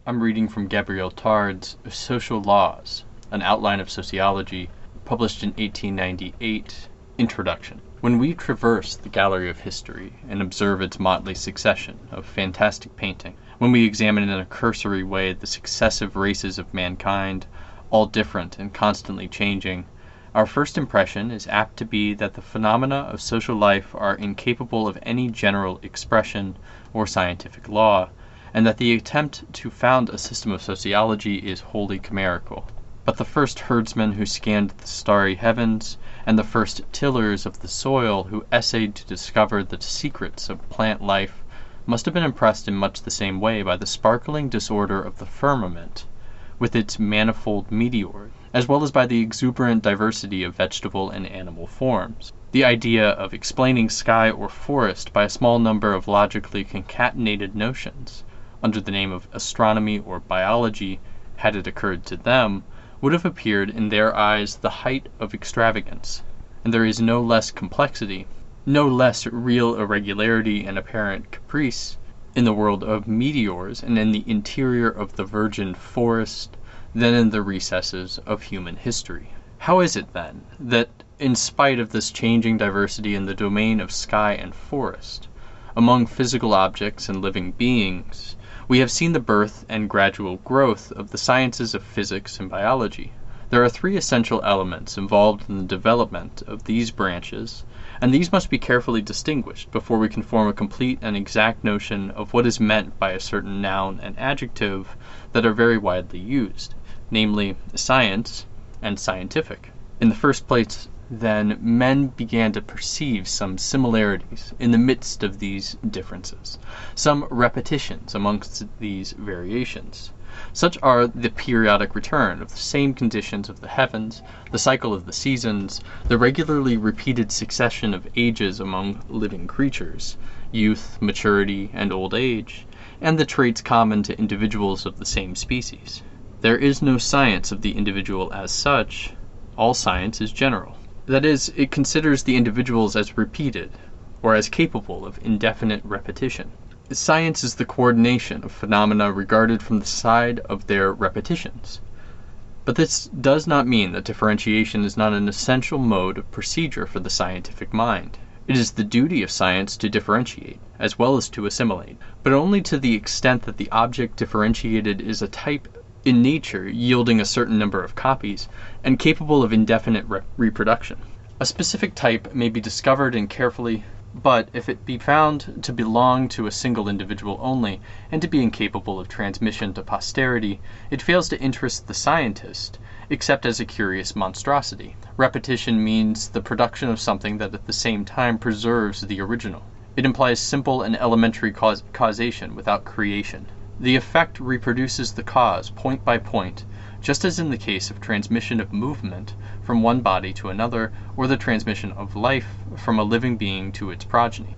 I'm reading from Gabriel Tard's Social Laws, an Outline of Sociology, published in 1898, Introduction. When we traverse the gallery of history and observe its motley succession of fantastic painting, when we examine in a cursory way the successive races of mankind, all different and constantly changing, our first impression is apt to be that the phenomena of social life are incapable of any general expression or scientific law, and that the attempt to found a system of sociology is wholly chimerical. But the first herdsmen who scanned the starry heavens, and the first tillers of the soil who essayed to discover the secrets of plant life, must have been impressed in much the same way by the sparkling disorder of the firmament, with its manifold meteors, as well as by the exuberant diversity of vegetable and animal forms. The idea of explaining sky or forest by a small number of logically concatenated notions, under the name of astronomy or biology, had it occurred to them, would have appeared in their eyes the height of extravagance. And there is no less complexity, no less real irregularity and apparent caprice, in the world of meteors and in the interior of the virgin forest, than in the recesses of human history. How is it, then, that, in spite of this changing diversity in the domain of sky and forest, among physical objects and living beings, we have seen the birth and gradual growth of the sciences of physics and biology? There are three essential elements involved in the development of these branches, and these must be carefully distinguished before we can form a complete and exact notion of what is meant by a certain noun and adjective that are very widely used, namely science and scientific. In the first place, then, men began to perceive some similarities in the midst of these differences, some repetitions amongst these variations. Such are the periodic return of the same conditions of the heavens, the cycle of the seasons, the regularly repeated succession of ages among living creatures, youth, maturity, and old age, and the traits common to individuals of the same species. There is no science of the individual as such. All science is general. That is, it considers the individuals as repeated, or as capable of indefinite repetition. Science is the coordination of phenomena regarded from the side of their repetitions. But this does not mean that differentiation is not an essential mode of procedure for the scientific mind. It is the duty of science to differentiate, as well as to assimilate, but only to the extent that the object differentiated is a type in nature yielding a certain number of copies, and capable of indefinite reproduction. A specific type may be discovered and carefully, but if it be found to belong to a single individual only, and to be incapable of transmission to posterity, it fails to interest the scientist, except as a curious monstrosity. Repetition means the production of something that at the same time preserves the original. It implies simple and elementary causation without creation. The effect reproduces the cause point by point, just as in the case of transmission of movement from one body to another, or the transmission of life from a living being to its progeny.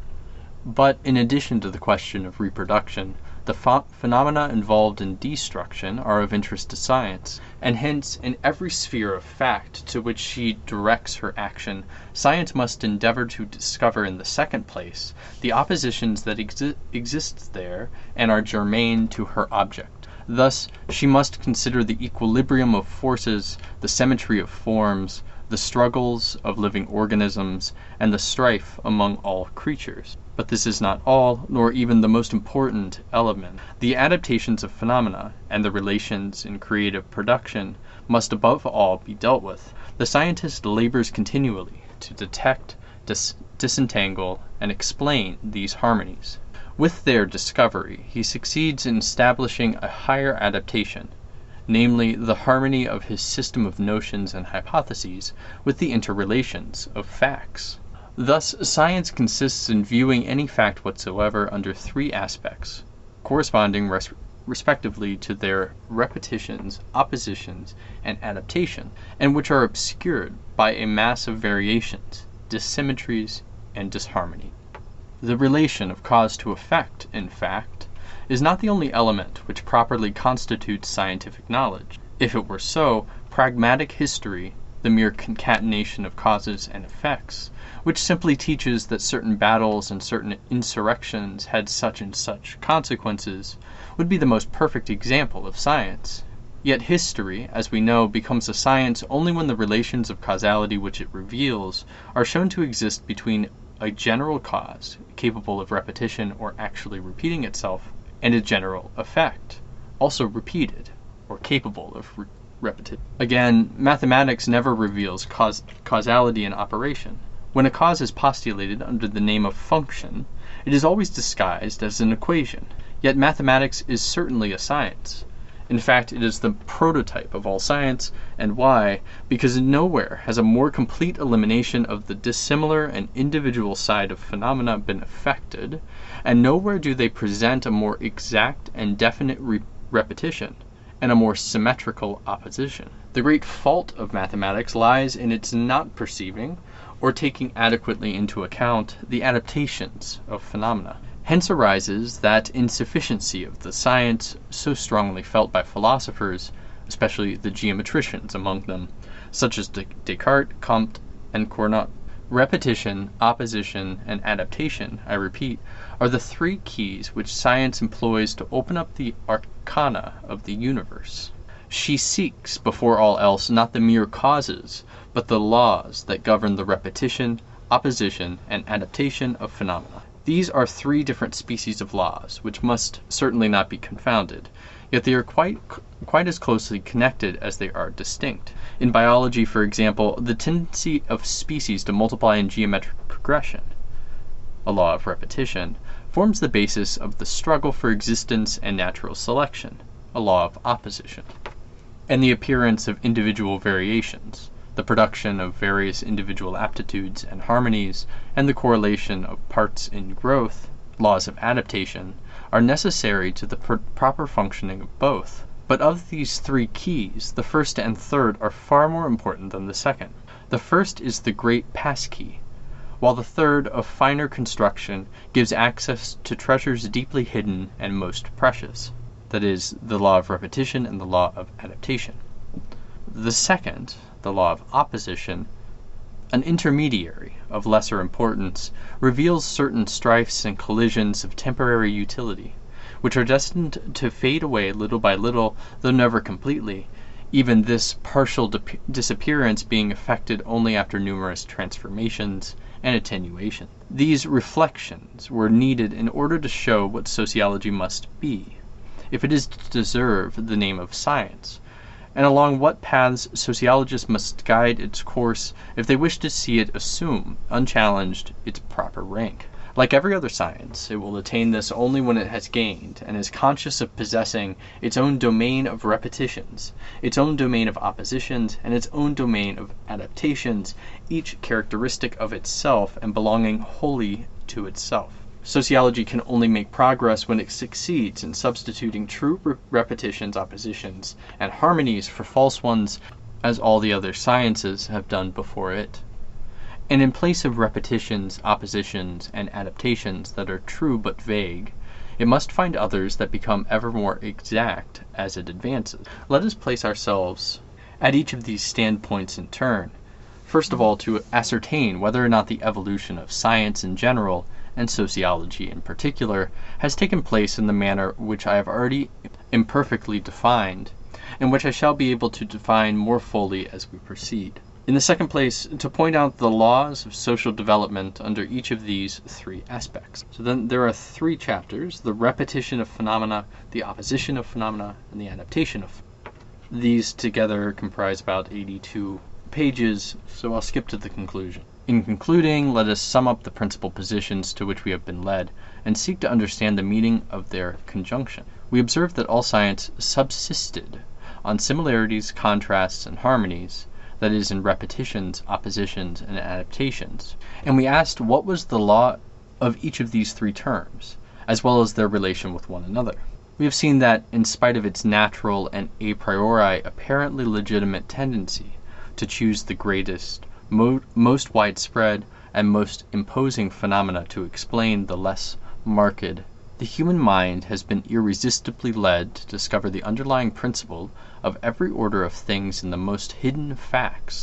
But in addition to the question of reproduction, the phenomena involved in destruction are of interest to science, and hence in every sphere of fact to which she directs her action, science must endeavor to discover in the second place the oppositions that exist there and are germane to her object. Thus she must consider the equilibrium of forces, the symmetry of forms, the struggles of living organisms, and the strife among all creatures. But this is not all, nor even the most important element. The adaptations of phenomena, and the relations in creative production, must above all be dealt with. The scientist labors continually to detect, disentangle, and explain these harmonies. With their discovery, he succeeds in establishing a higher adaptation, namely the harmony of his system of notions and hypotheses with the interrelations of facts. Thus, science consists in viewing any fact whatsoever under three aspects, corresponding respectively to their repetitions, oppositions, and adaptation, and which are obscured by a mass of variations, dissymmetries, and disharmony. The relation of cause to effect, in fact, is not the only element which properly constitutes scientific knowledge. If it were so, pragmatic history the mere concatenation of causes and effects, which simply teaches that certain battles and certain insurrections had such and such consequences, would be the most perfect example of science. Yet history, as we know, becomes a science only when the relations of causality which it reveals are shown to exist between a general cause, capable of repetition or actually repeating itself, and a general effect, also repeated or capable of repetition. Again, mathematics never reveals causality in operation. When a cause is postulated under the name of function, it is always disguised as an equation. Yet mathematics is certainly a science. In fact, it is the prototype of all science, and why? Because nowhere has a more complete elimination of the dissimilar and individual side of phenomena been effected, and nowhere do they present a more exact and definite repetition, and a more symmetrical opposition. The great fault of mathematics lies in its not perceiving, or taking adequately into account, the adaptations of phenomena. Hence arises that insufficiency of the science so strongly felt by philosophers, especially the geometricians among them, such as Descartes, Comte, and Cournot. Repetition, opposition, and adaptation, I repeat, are the three keys which science employs to open up the arcana of the universe. She seeks, before all else, not the mere causes, but the laws that govern the repetition, opposition, and adaptation of phenomena. These are three different species of laws, which must certainly not be confounded, yet they are quite as closely connected as they are distinct. In biology, for example, the tendency of species to multiply in geometric progression, a law of repetition, forms the basis of the struggle for existence and natural selection, a law of opposition, and the appearance of individual variations, the production of various individual aptitudes and harmonies, and the correlation of parts in growth, laws of adaptation, are necessary to the proper functioning of both. But of these three keys, the first and third are far more important than the second. The first is the great passkey, while the third, of finer construction, gives access to treasures deeply hidden and most precious, that is, the law of repetition and the law of adaptation. The second, the law of opposition, an intermediary of lesser importance, reveals certain strifes and collisions of temporary utility, which are destined to fade away little by little, though never completely, even this partial disappearance being effected only after numerous transformations and attenuation. These reflections were needed in order to show what sociology must be, if it is to deserve the name of science, and along what paths sociologists must guide its course if they wish to see it assume, unchallenged, its proper rank. Like every other science, it will attain this only when it has gained, and is conscious of possessing, its own domain of repetitions, its own domain of oppositions, and its own domain of adaptations, each characteristic of itself and belonging wholly to itself. Sociology can only make progress when it succeeds in substituting true repetitions, oppositions, and harmonies for false ones, as all the other sciences have done before it. And in place of repetitions, oppositions, and adaptations that are true but vague, it must find others that become ever more exact as it advances. Let us place ourselves at each of these standpoints in turn. First of all, to ascertain whether or not the evolution of science in general and sociology in particular has taken place in the manner which I have already imperfectly defined, and which I shall be able to define more fully as we proceed. In the second place, to point out the laws of social development under each of these three aspects. So then there are three chapters: the repetition of phenomena, the opposition of phenomena, and the adaptation of phenomena. These together comprise about 82 pages, so I'll skip to the conclusion. In concluding, let us sum up the principal positions to which we have been led, and seek to understand the meaning of their conjunction. We observed that all science subsisted on similarities, contrasts, and harmonies, that is, in repetitions, oppositions, and adaptations. And we asked what was the law of each of these three terms, as well as their relation with one another. We have seen that, in spite of its natural and a priori apparently legitimate tendency to choose the greatest, most widespread, and most imposing phenomena to explain the less marked, the human mind has been irresistibly led to discover the underlying principle of every order of things in the most hidden facts,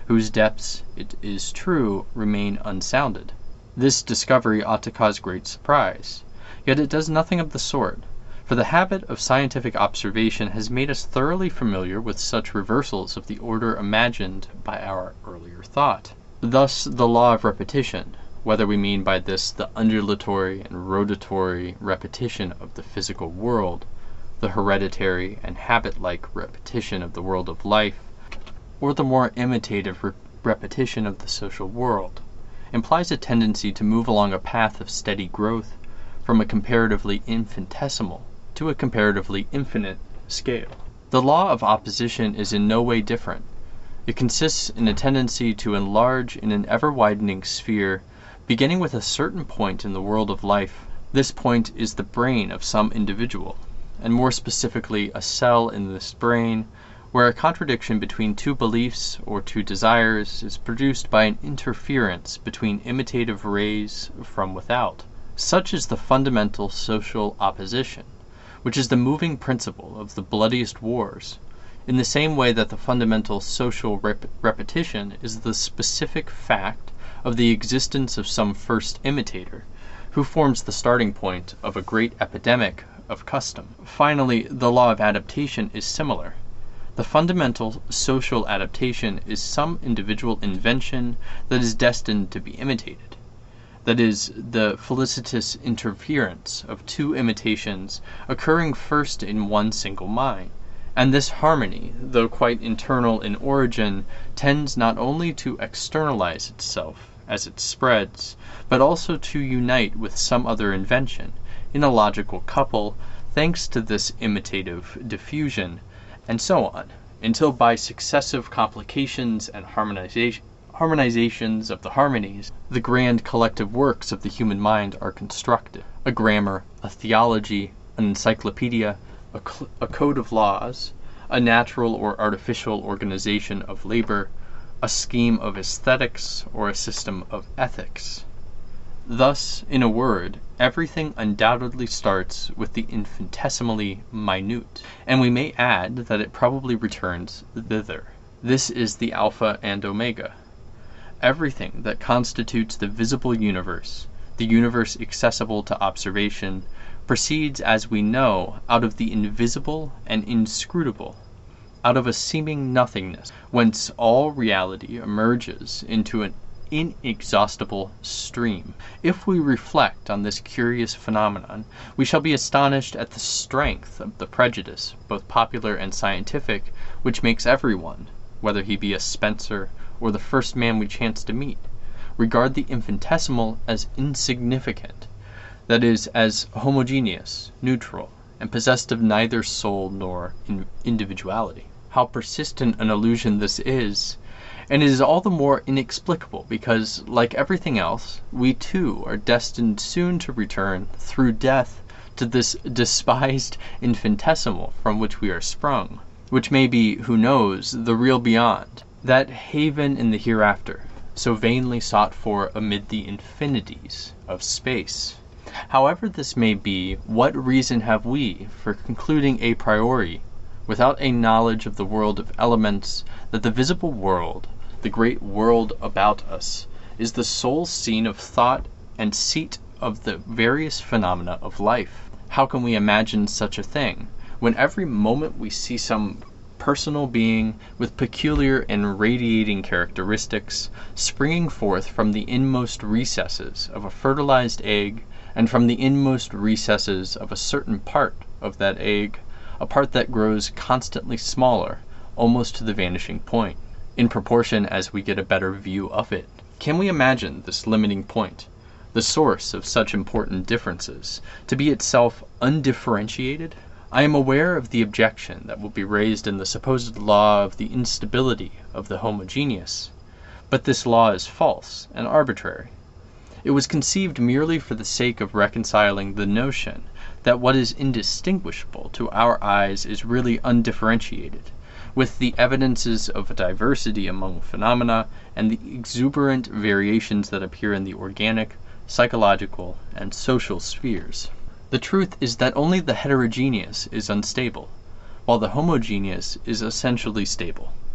whose depths, it is true, remain unsounded. This discovery ought to cause great surprise, yet it does nothing of the sort, for the habit of scientific observation has made us thoroughly familiar with such reversals of the order imagined by our earlier thought. Thus the law of repetition, whether we mean by this the undulatory and rotatory repetition of the physical world, the hereditary and habit-like repetition of the world of life, or the more imitative repetition of the social world, implies a tendency to move along a path of steady growth from a comparatively infinitesimal to a comparatively infinite scale. The law of opposition is in no way different. It consists in a tendency to enlarge in an ever-widening sphere, beginning with a certain point in the world of life. This point is the brain of some individual, and more specifically a cell in this brain, where a contradiction between two beliefs or two desires is produced by an interference between imitative rays from without. Such is the fundamental social opposition, which is the moving principle of the bloodiest wars, in the same way that the fundamental social repetition is the specific fact of the existence of some first imitator, who forms the starting point of a great epidemic of custom. Finally, the law of adaptation is similar. The fundamental social adaptation is some individual invention that is destined to be imitated. That is, the felicitous interference of two imitations occurring first in one single mind. And this harmony, though quite internal in origin, tends not only to externalize itself as it spreads, but also to unite with some other invention, in a logical couple, thanks to this imitative diffusion, and so on, until by successive complications and harmonizations of the harmonies, the grand collective works of the human mind are constructed. A grammar, a theology, an encyclopedia, a code of laws, a natural or artificial organization of labor, a scheme of aesthetics, or a system of ethics. Thus, in a word, everything undoubtedly starts with the infinitesimally minute, and we may add that it probably returns thither. This is the Alpha and Omega. Everything that constitutes the visible universe, the universe accessible to observation, proceeds, as we know, out of the invisible and inscrutable, out of a seeming nothingness, whence all reality emerges into an inexhaustible stream. If we reflect on this curious phenomenon, we shall be astonished at the strength of the prejudice, both popular and scientific, which makes everyone, whether he be a Spencer or the first man we chance to meet, regard the infinitesimal as insignificant, that is, as homogeneous, neutral, and possessed of neither soul nor individuality. How persistent an illusion this is, and it is all the more inexplicable because, like everything else, we too are destined soon to return, through death, to this despised infinitesimal from which we are sprung, which may be, who knows, the real beyond, that haven in the hereafter, so vainly sought for amid the infinities of space. However this may be, what reason have we for concluding a priori, without a knowledge of the world of elements, that the visible world, the great world about us, is the sole scene of thought and seat of the various phenomena of life? How can we imagine such a thing, when every moment we see some personal being with peculiar and radiating characteristics springing forth from the inmost recesses of a fertilized egg, and from the inmost recesses of a certain part of that egg, a part that grows constantly smaller, almost to the vanishing point, in proportion as we get a better view of it? Can we imagine this limiting point, the source of such important differences, to be itself undifferentiated? I am aware of the objection that will be raised in the supposed law of the instability of the homogeneous, but this law is false and arbitrary. It was conceived merely for the sake of reconciling the notion that what is indistinguishable to our eyes is really undifferentiated, with the evidences of diversity among phenomena and the exuberant variations that appear in the organic, psychological, and social spheres. The truth is that only the heterogeneous is unstable, while the homogeneous is essentially stable.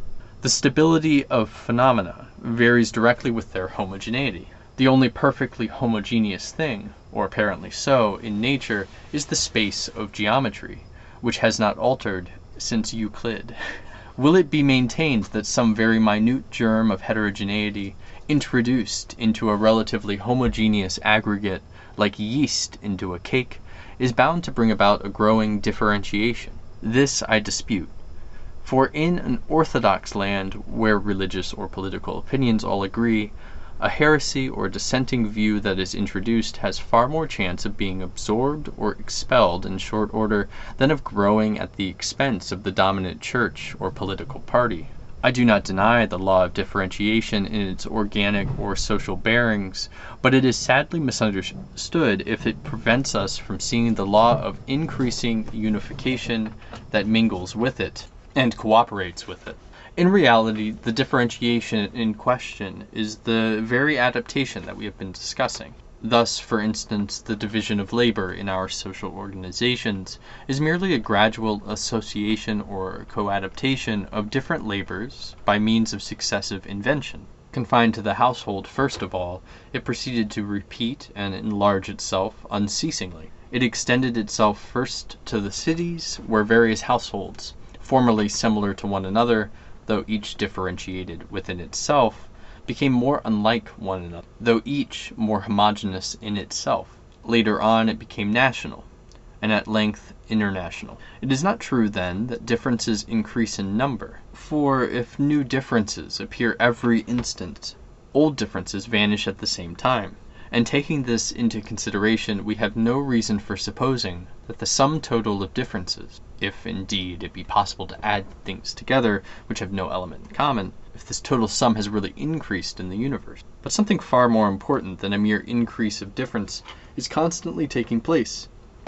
The stability of phenomena varies directly with their homogeneity. The only perfectly homogeneous thing, or apparently so, in nature is the space of geometry, which has not altered since Euclid. Will it be maintained that some very minute germ of heterogeneity, introduced into a relatively homogeneous aggregate like yeast into a cake, is bound to bring about a growing differentiation? This I dispute. For in an orthodox land, where religious or political opinions all agree, a heresy or dissenting view that is introduced has far more chance of being absorbed or expelled in short order than of growing at the expense of the dominant church or political party. I do not deny the law of differentiation in its organic or social bearings, but it is sadly misunderstood if it prevents us from seeing the law of increasing unification that mingles with it and cooperates with it. In reality, the differentiation in question is the very adaptation that we have been discussing. Thus, for instance, the division of labor in our social organizations is merely a gradual association or co-adaptation of different labors by means of successive invention. Confined to the household first of all, it proceeded to repeat and enlarge itself unceasingly. It extended itself first to the cities, where various households, formerly similar to one another, though each differentiated within itself, became more unlike one another, though each more homogeneous in itself. Later on it became national, and at length international. It is not true, then, that differences increase in number, for if new differences appear every instant, old differences vanish at the same time. And taking this into consideration, we have no reason for supposing that the sum total of differences, if indeed it be possible to add things together which have no element in common, if this total sum has really increased in the universe. But something far more important than a mere increase of difference is constantly taking place,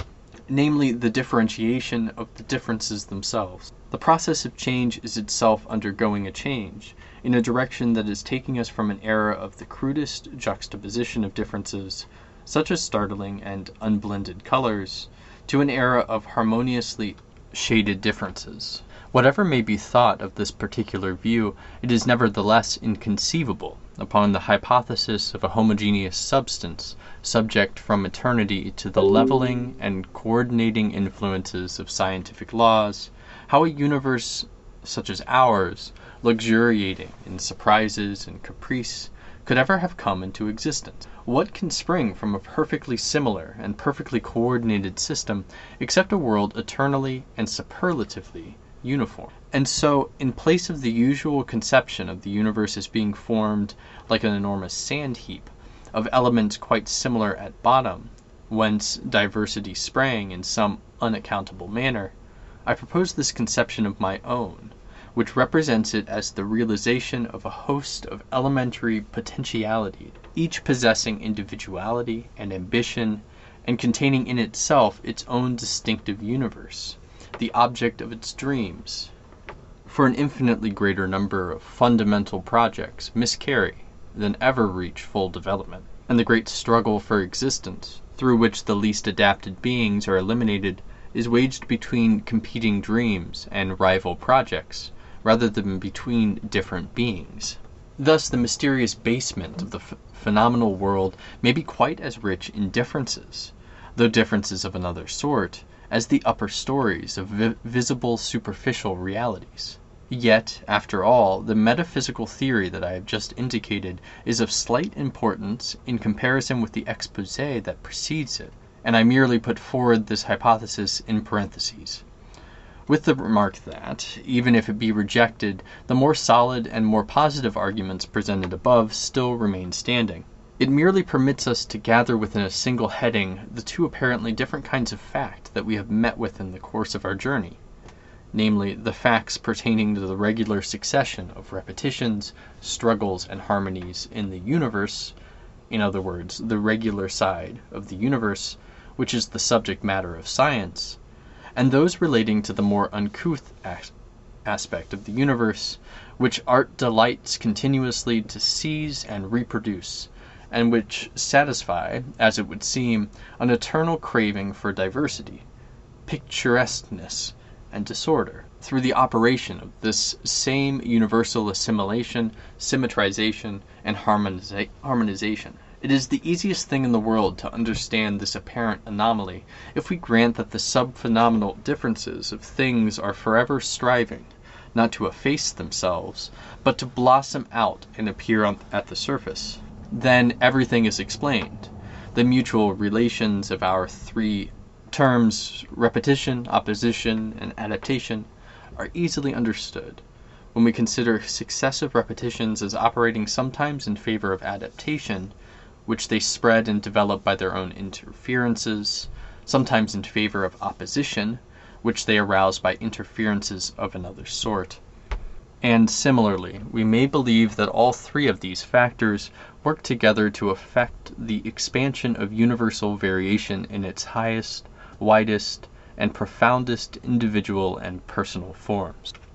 namely the differentiation of the differences themselves. The process of change is itself undergoing a change, in a direction that is taking us from an era of the crudest juxtaposition of differences, such as startling and unblended colors, to an era of harmoniously shaded differences. Whatever may be thought of this particular view, it is nevertheless inconceivable, upon the hypothesis of a homogeneous substance, subject from eternity to the leveling and coordinating influences of scientific laws, how a universe such as ours, luxuriating in surprises and caprice, could ever have come into existence. What can spring from a perfectly similar and perfectly coordinated system except a world eternally and superlatively uniform? And so, in place of the usual conception of the universe as being formed like an enormous sand heap, of elements quite similar at bottom, whence diversity sprang in some unaccountable manner, I propose this conception of my own, which represents it as the realization of a host of elementary potentialities, each possessing individuality and ambition, and containing in itself its own distinctive universe, the object of its dreams. For an infinitely greater number of fundamental projects miscarry than ever reach full development, and the great struggle for existence, through which the least adapted beings are eliminated, is waged between competing dreams and rival projects, rather than between different beings. Thus the mysterious basement of the phenomenal world may be quite as rich in differences, though differences of another sort, as the upper stories of visible superficial realities. Yet, after all, the metaphysical theory that I have just indicated is of slight importance in comparison with the exposé that precedes it, and I merely put forward this hypothesis in parentheses, with the remark that, even if it be rejected, the more solid and more positive arguments presented above still remain standing. It merely permits us to gather within a single heading the two apparently different kinds of fact that we have met with in the course of our journey, namely, the facts pertaining to the regular succession of repetitions, struggles, and harmonies in the universe, in other words, the regular side of the universe, which is the subject matter of science, and those relating to the more uncouth aspect of the universe, which art delights continuously to seize and reproduce, and which satisfy, as it would seem, an eternal craving for diversity, picturesqueness, and disorder. Through the operation of this same universal assimilation, symmetrization, and harmonization. It is the easiest thing in the world to understand this apparent anomaly if we grant that the sub-phenomenal differences of things are forever striving, not to efface themselves, but to blossom out and appear at the surface. Then everything is explained. The mutual relations of our three terms, repetition, opposition, and adaptation, are easily understood. When we consider successive repetitions as operating sometimes in favor of adaptation, which they spread and develop by their own interferences, sometimes in favor of opposition, which they arouse by interferences of another sort. And similarly, we may believe that all three of these factors work together to effect the expansion of universal variation in its highest, widest, and profoundest individual and personal forms.